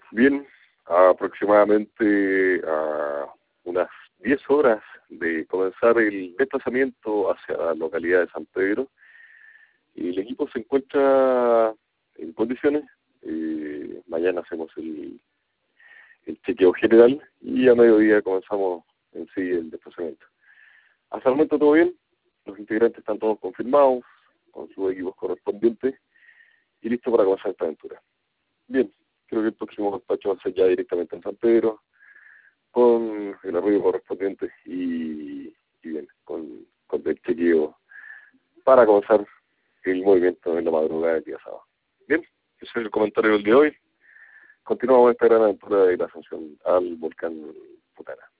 Bien, aproximadamente a unas 10 horas de comenzar el desplazamiento hacia la localidad de San Pedro, y el equipo se encuentra en condiciones. Mañana hacemos el chequeo general y a mediodía comenzamos en sí el desplazamiento. Hasta el momento todo bien, los integrantes están todos confirmados con sus equipos correspondientes y listos para comenzar esta aventura. Bien, creo que el próximo despacho va a ser ya directamente en San Pedro, con el arroyo correspondiente y bien, con el chequeo para comenzar el movimiento en la madrugada del día sábado. Bien, ese es el comentario del día de hoy. Continuamos esta gran aventura de la ascensión al volcán Putana.